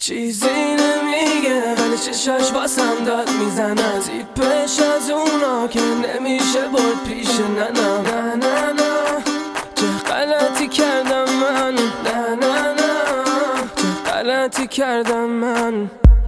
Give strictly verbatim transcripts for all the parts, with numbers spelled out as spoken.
چیزی نمیگه ولی چشاش واسم داد میزنه، تیپش از اونا که نمیشه برد پیش نه نه نه نه نه. چه غلطی کردم من، نه نه نه، چه غلطی کردم من.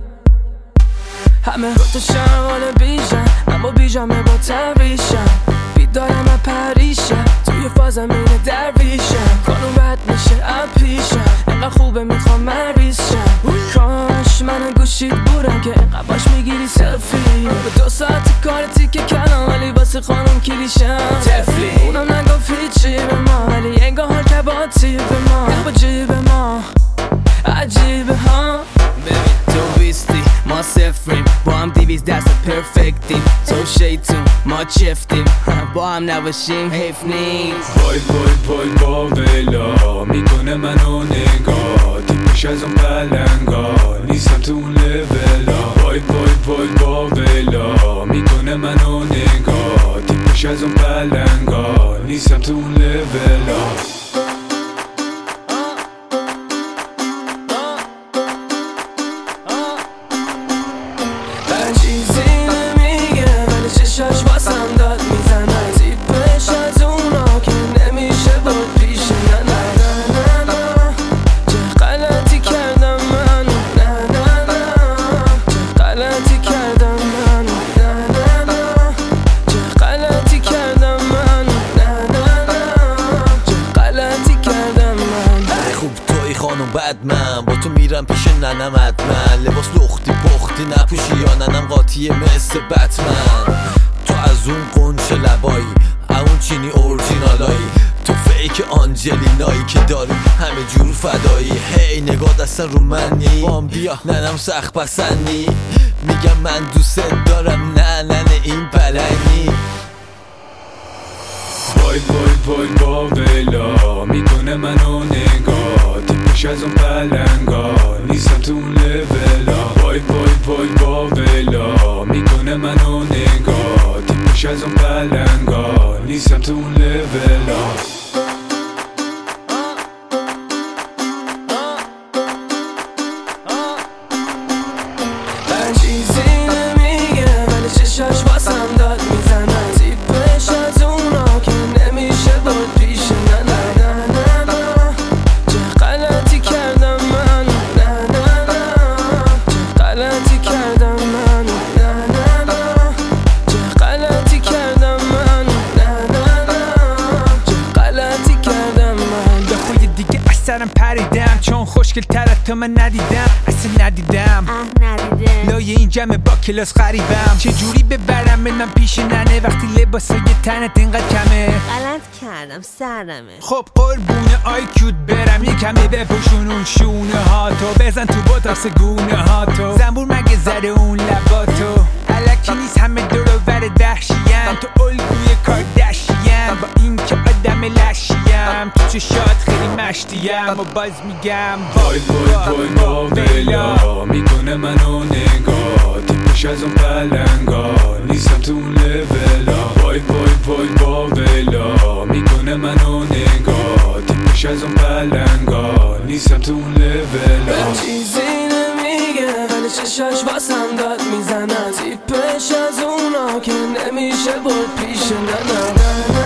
همه گفتشم حال بیشم، اما بیجامه با تبریشم، بیدارم و پریشم، توی فازم اینه درویشم. خانوم بد میشه اپیشم، اینقدر خوبه میخوام مریضشم. کاش من گوشید بودم که اینقدر باش میگیری سلفی. به دو ساعت کارتی که کردم ولی واسه خانوم کلیشم تفلی. اونم نگفت هیچی به ما ولی انگار حال که با تیب ما با جیب ما عجیبه ها. ببین تو بیستی ما صفریم، با هم دیویز دست پرفکتیم، تو شیطون ما چفتیم، با هم نباشیم حیف نیست. وای وای وای با ویلا میکنه منو نگاه، تیپش از اون پلنگا نیستم تو اون لولا. وای وای وای با ویلا میکنه منو نگاه، تیپش از اون پلنگا نیستم تو اون لولا. چیزی نمیگه ولی چشاش واسم داد میزنه، تیپش از اونا که نمیشه برد پیش نه نه نه نه نه. چه غلطی کردم من، نه نه نه، چه غلطی کردم من، نه نه نه، چه غلطی کردم من، نه نه نه، چه غلطی کردم من. خوب توی خانم بد من با تو میرم پیش ننم حتما، لباس لختی پختی نپوشی یا ننم قاطیه مثل بتمن. تو از اون قنچه لبایی اون چینی اورجینالایی، تو فیک آنجلینایی که داری همه جور فدایی. هی نگاه دستن رو منی بام بیا ننم سخت پسندی، میگم من دوست دارم نه ننه این پلنگی. وای وای وای با ویلا میکنه منو نگاه، تیپش از اون پلنگا نیستم تو اون لولا. وای وای وای با ویلا میکنه منو نگاه، تیپش از اون پلنگا نیستم تو اون لولا. چیزی نمیگه ولی چشاش واسم داد میزنه، تیپش از اونا که نمیشه برد پیش نه نه نه نه نه. چه غلطی کردم من، نه نه نه، چه غلطی کردم من، نه نه نه، چه غلطی کردم من، نه نه نه، چه غلطی کردم من. دفعه دیگه اثرم پریدم چون خوشگل تر تو من ندیدم، اصلا ندیدم لای این جمع با کلاس غریبم. چه جوری ببرم بنم پیش ننه وقتی لباسای تنت اینقدر کمه؟ غلط کردم سرمه. خب قربون آیکیوت برم یه کمی بپوشون اون شونه ها تو، بزن تو بوتاکس گونه ها تو، زنبور مگه زده اون لباتو. الکی نیست همه دور و بر دهشیم، تو الگوی کاردشیم با این که آدم لشیم، تو چشات خیلی مشتیم و باز میگم وای وای وای با ویلا میکنه منو نگاه، تیپش از اون پلنگا نیستم تو اون لولا. وای وای وای با ویلا میکنه منو نگاه، تیپش از اون پلنگا نیستم تو اون لولا. چیزی نمیگه ولی چشاش واسم داد میزنه، تیپش از اونا که نمیشه برد پیش نه نه نه نه.